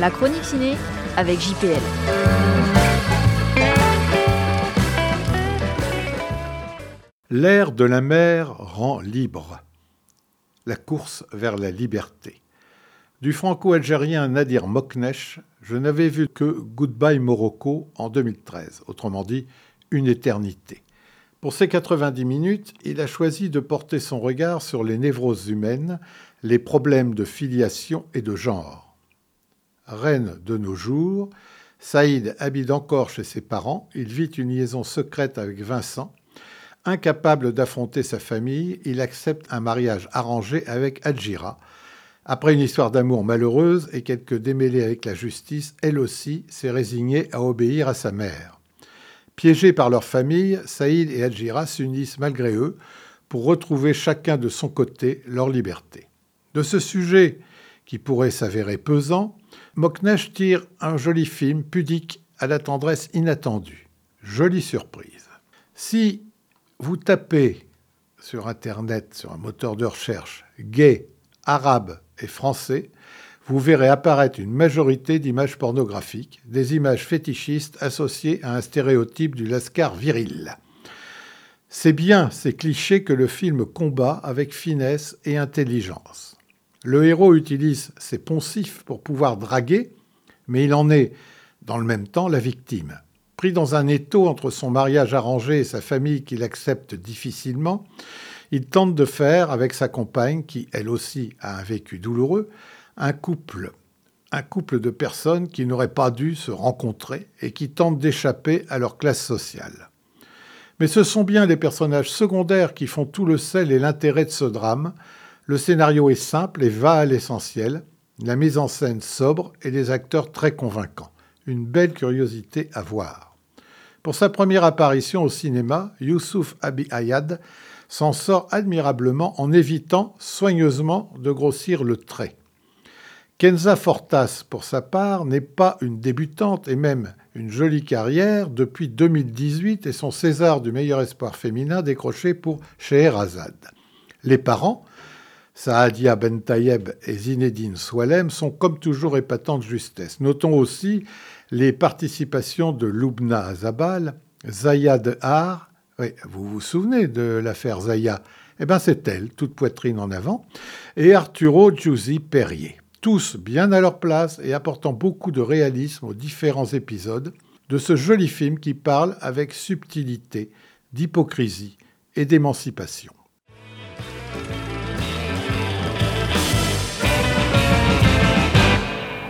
La chronique ciné avec JPL. L'air de la mer rend libre. La course vers la liberté. Du franco-algérien Nadir Moknesh, je n'avais vu que Goodbye Morocco en 2013, autrement dit, une éternité. Pour ces 90 minutes, il a choisi de porter son regard sur les névroses humaines, les problèmes de filiation et de genre. Reine de nos jours, Saïd habite encore chez ses parents, il vit une liaison secrète avec Vincent. Incapable d'affronter sa famille, il accepte un mariage arrangé avec Adjira. Après une histoire d'amour malheureuse et quelques démêlés avec la justice, elle aussi s'est résignée à obéir à sa mère. Piégés par leur famille, Saïd et Adjira s'unissent malgré eux pour retrouver chacun de son côté leur liberté. De ce sujet, qui pourrait s'avérer pesant, Moknesh tire un joli film pudique à la tendresse inattendue. Jolie surprise. Si vous tapez sur Internet, sur un moteur de recherche, gay, arabe et français, vous verrez apparaître une majorité d'images pornographiques, des images fétichistes associées à un stéréotype du lascar viril. C'est bien ces clichés que le film combat avec finesse et intelligence. Le héros utilise ses poncifs pour pouvoir draguer, mais il en est, dans le même temps, la victime. Pris dans un étau entre son mariage arrangé et sa famille qu'il accepte difficilement, il tente de faire, avec sa compagne, qui elle aussi a un vécu douloureux, un couple de personnes qui n'auraient pas dû se rencontrer et qui tentent d'échapper à leur classe sociale. Mais ce sont bien les personnages secondaires qui font tout le sel et l'intérêt de ce drame. Le scénario est simple et va à l'essentiel, la mise en scène sobre et les acteurs très convaincants. Une belle curiosité à voir. Pour sa première apparition au cinéma, Youssouf Abi-Ayad s'en sort admirablement en évitant soigneusement de grossir le trait. Kenza Fortas, pour sa part, n'est pas une débutante et même une jolie carrière depuis 2018 et son César du meilleur espoir féminin décroché pour Scheherazade. Les parents, Saadia Bentayeb et Zinedine Soualem, sont comme toujours épatants de justesse. Notons aussi les participations de Loubna Azabal, Zaya Dehar. Oui, vous vous souvenez de l'affaire Zaya? Eh bien, c'est elle, toute poitrine en avant, et Arturo Giusy Perrier. Tous bien à leur place et apportant beaucoup de réalisme aux différents épisodes de ce joli film qui parle avec subtilité d'hypocrisie et d'émancipation.